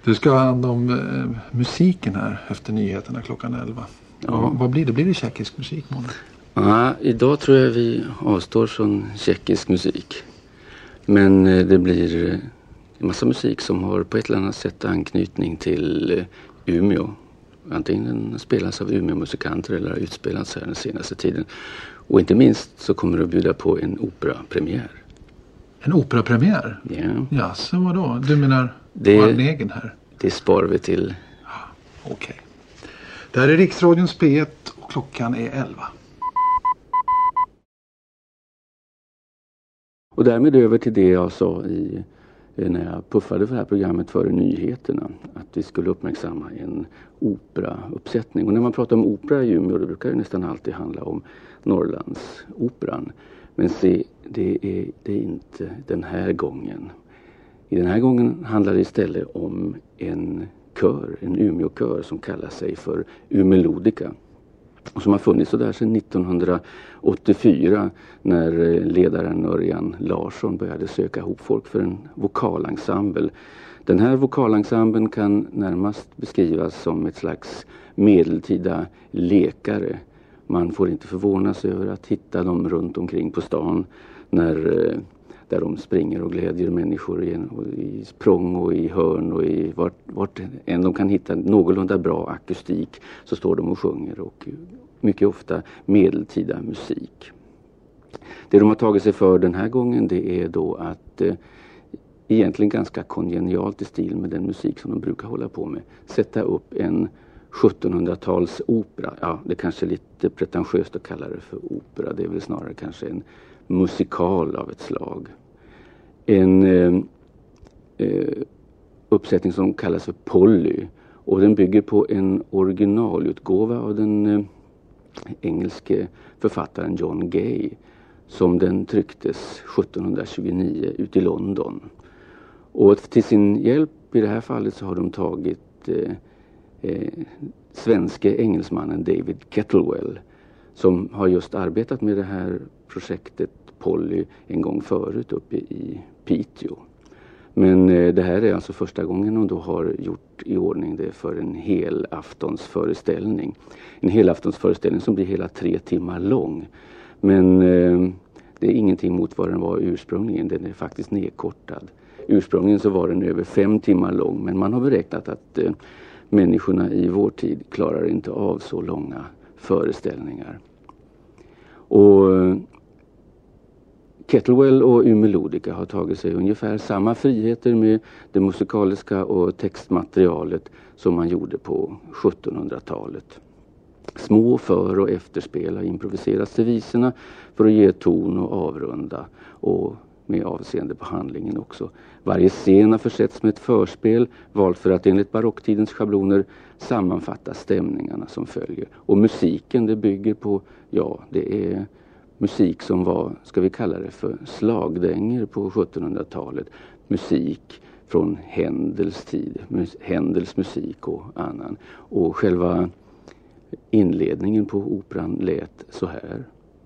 Du ska ha hand om musiken här efter nyheterna klockan 11. Ja. Vad blir det? Blir det tjeckisk musik, Mona? Ja, idag tror jag vi avstår från tjeckisk musik. Men det blir en massa musik som har på ett eller annat sätt anknytning till Umeå. Antingen den spelas av Umeå-musikanter eller har utspelats här den senaste tiden. Och inte minst så kommer det att bjuda på en operapremiär. En operapremiär? Ja. Ja, så vadå? Du menar vår egen här? Det sparar vi till. Ja, okej. Det här är Riksradions P1 och klockan är 11. Och därmed över till det jag sa när jag puffade för det här programmet före nyheterna. Att vi skulle uppmärksamma en operauppsättning. Och när man pratar om opera i Umeå, det brukar ju nästan alltid handla om Norrlandsoperan. Men se, det är det inte den här gången. I den här gången handlar det istället om en kör, en Umeåkör som kallar sig för Umelodica. Och som har funnits så där sedan 1984 när ledaren Örjan Larsson började söka ihop folk för en vokalensemble. Den här vokalensemblen kan närmast beskrivas som ett slags medeltida lekare. Man får inte förvånas över att hitta dem runt omkring på stan där de springer och glädjer människor i språng och i hörn och i vart än de kan hitta någorlunda bra akustik så står de och sjunger och mycket ofta medeltida musik. Det de har tagit sig för den här gången det är då att egentligen ganska kongenialt i stil med den musik som de brukar hålla på med sätta upp en 1700-tals opera. Ja, det är kanske lite pretentiöst att kalla det för opera. Det är väl snarare kanske en musikal av ett slag. En uppsättning som kallas för Polly. Och den bygger på en originalutgåva av den engelske författaren John Gay. Som den trycktes 1729 ut i London. Och till sin hjälp i det här fallet så har de tagit svenske engelsmannen David Kettlewell. Som har just arbetat med det här projektet Polly en gång förut uppe i Piteå. Men det här är alltså första gången de då har gjort i ordning det för en helaftonsföreställning. En helaftonsföreställning som blir hela 3 timmar lång. Men det är ingenting mot vad den var ursprungligen. Den är faktiskt nedkortad. Ursprungligen så var den över 5 timmar lång. Men man har beräknat att människorna i vår tid klarar inte av så långa föreställningar. Och Kettlewell och Umelodica har tagit sig ungefär samma friheter med det musikaliska och textmaterialet som man gjorde på 1700-talet. Små för- och efterspel har improviserats till visorna för att ge ton och avrunda och med avseende på handlingen också. Varje scen har försetts med ett förspel valt för att enligt barocktidens schabloner sammanfatta stämningarna som följer. Och musiken det bygger på, ja det är musik som var, ska vi kalla det för slagdänger på 1700-talet. Musik från Händels tid, Händels musik och annan. Och själva inledningen på operan lät så här.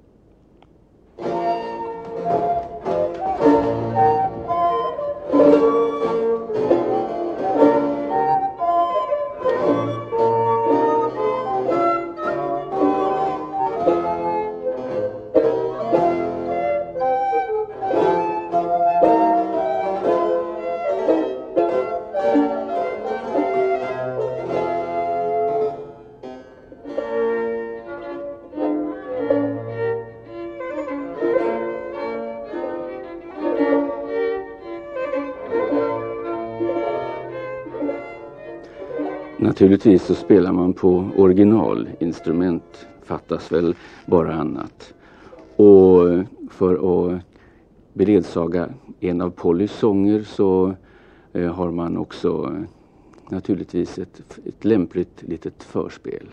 Naturligtvis så spelar man på originalinstrument, fattas väl bara annat. Och för att beledsaga en av Pollys sånger så har man också naturligtvis ett lämpligt litet förspel.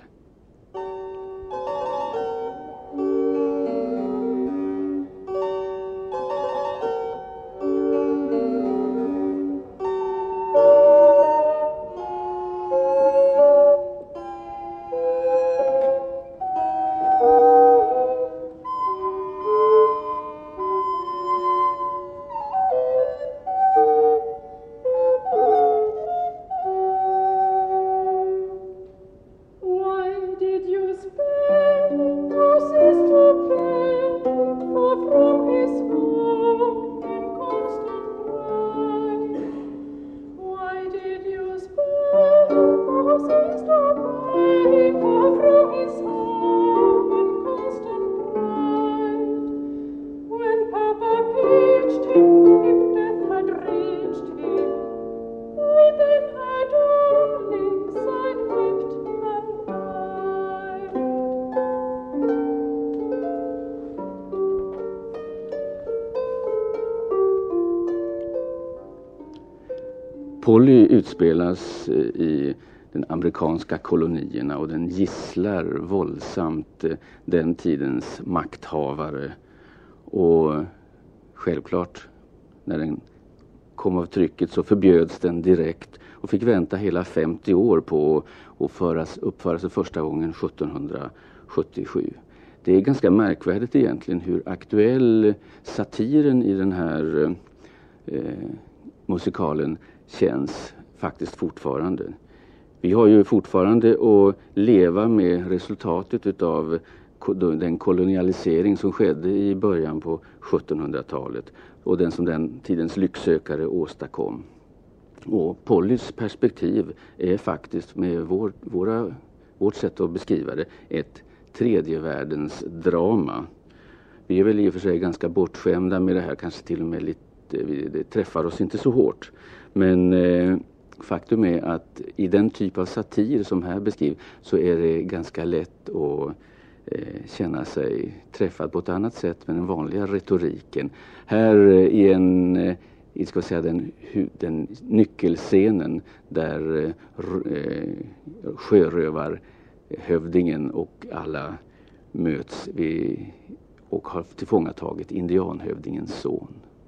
Polly utspelas i den amerikanska kolonierna och den gisslar våldsamt den tidens makthavare. Och självklart när den kom av trycket så förbjöds den direkt och fick vänta hela 50 år på att uppföra sig första gången 1777. Det är ganska märkvärdigt egentligen hur aktuell satiren i den här musikalen känns faktiskt fortfarande. Vi har ju fortfarande att leva med resultatet utav den kolonialisering som skedde i början på 1700-talet och den som den tidens lycksökare åstadkom. Och Pollys perspektiv är faktiskt med vårt sätt att beskriva det ett tredje världens drama. Vi är väl i och för sig ganska bortskämda med det här, kanske till och med lite, det träffar oss inte så hårt. Men faktum är att i den typ av satir som här beskrivs så är det ganska lätt att känna sig träffad på ett annat sätt med den vanliga retoriken. Här är den nyckelscenen där sjörövarhövdingen och alla möts och har tillfångatagit indianhövdingens son.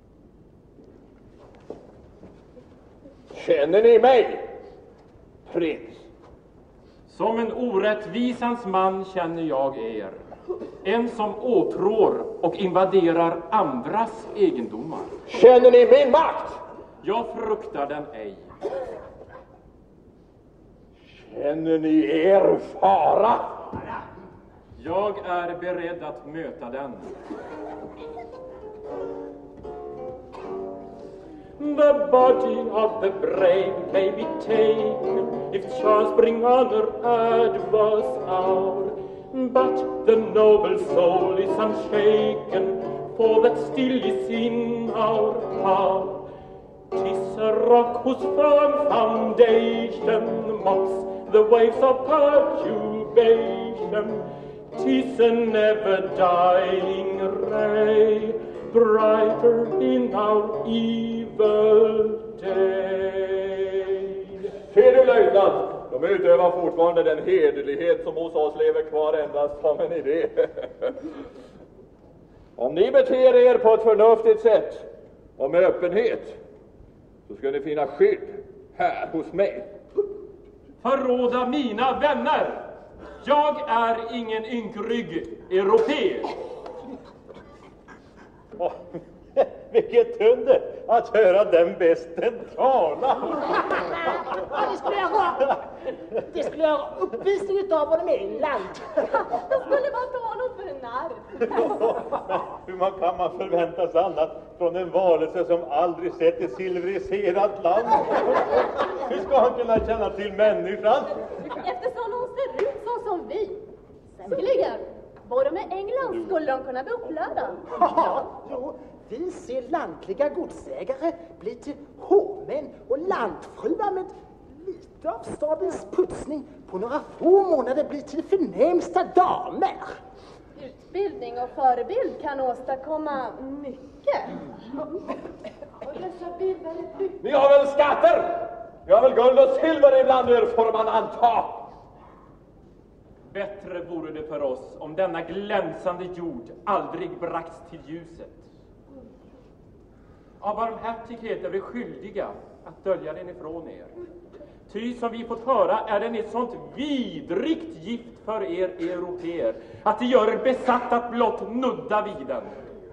Känner ni mig, prins? Som en orättvisans man känner jag er. En som åtrår och invaderar andras egendomar. Känner ni min makt? Jag fruktar den ej. Känner ni er fara? Jag är beredd att möta den. The body of the brave may be taken if chance bring honor adverse hour, but the noble soul is unshaken, for that still is in our power. 'Tis a rock whose firm foundation mocks the waves of perturbation. 'Tis a never dying ray, brighter in our evil day. Ser du, löjtnant? De utövar fortfarande den hederlighet som hos oss lever kvar endast som en idé. Om ni beter er på ett förnuftigt sätt och med öppenhet så ska ni finna skydd här hos mig. Förråda mina vänner! Jag är ingen ynkrygg europé. Vilket under att höra den besten tala. Det skulle jag ha uppvisning utav honom i England. Då skulle man ta honom för en narr. Hur kan man förvänta sig annat från en varelse som aldrig sett ett civiliserat land? Hur ska han kunna känna till människan? Eftersom de ser ut så som vi. Säkerligen. Både med England skulle de kunna bli upplärda. Ja, jo, vi ser lantliga godsägare bli till hovmän och lantfruar med lite av stadens putsning på några få månader bli till förnämsta damer. Utbildning och förebild kan åstadkomma mycket. Och dessa bilder är Ni har väl skatter? Ni har väl guld och silver ibland er, får man anta. Bättre vore det för oss om denna glänsande jord aldrig bragts till ljuset. Av barmhärtighet är vi skyldiga att dölja den ifrån er. Ty som vi fått höra är den ett sånt vidrigt gift för er europeer att det gör er besatt att blott nudda vid den.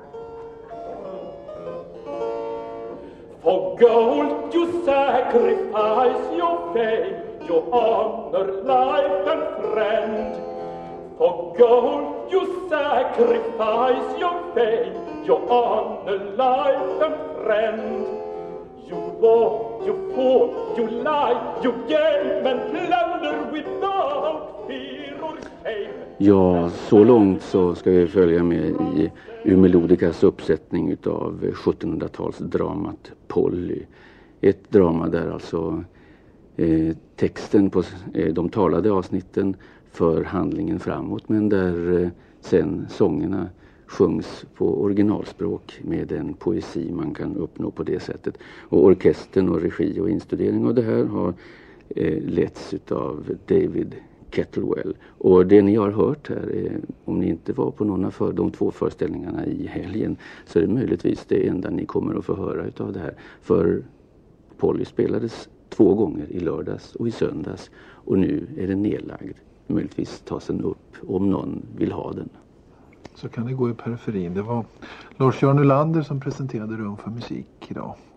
For gold you sacrifice your fame, your honor, life and friend. For gold you sacrifice your fame, your honor, life and friend. You walk, you fought, you lie, you game and plunder without fear or shame. Ja, så långt så ska vi följa med i Melodikas uppsättning utav 1700-talsdramat Polly. Ett drama där alltså texten på de talade avsnitten för handlingen framåt, men där sen sångerna sjungs på originalspråk med den poesi man kan uppnå på det sättet. Och orkestern och regi och instudering av det här har letts av David Kettlewell. Och det ni har hört här, om ni inte var på någon av de 2 föreställningarna i helgen, så är det möjligtvis det enda ni kommer att få höra utav det här. För Polly spelades 2 gånger i lördags och i söndags, och nu är den nedlagd. Möjligtvis tas den upp om någon vill ha den. Så kan det gå i periferin. Det var Lars-Göran Nylander som presenterade Rum för musik idag.